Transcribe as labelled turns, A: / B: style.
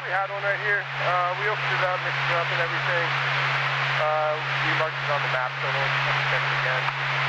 A: we had one right here. We opened it up, mixed it up and everything. We marked it on the map, so we'll check it again.